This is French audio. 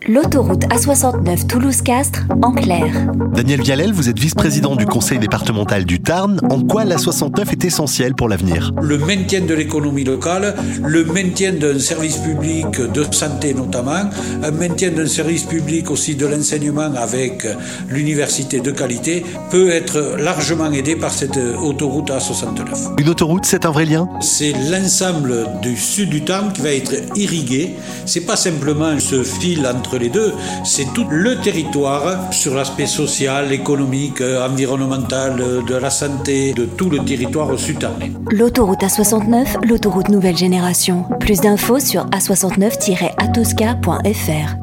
L'autoroute A69 Toulouse-Castres, en clair. Daniel Vialel, vous êtes vice-président du conseil départemental du Tarn. En quoi l'A69 est essentielle pour l'avenir ? Le maintien de l'économie locale, le maintien d'un service public de santé notamment, un maintien d'un service public aussi de l'enseignement avec l'université de qualité peut être largement aidé par cette autoroute A69. Une autoroute, c'est un vrai lien ? C'est l'ensemble du sud du Tarn qui va être irrigué. C'est pas simplement ce fil entre les deux, c'est tout le territoire sur l'aspect social, économique, environnemental, de la santé, de tout le territoire sud-tarnais. L'autoroute A69, l'autoroute nouvelle génération. Plus d'infos sur a69-atosca.fr.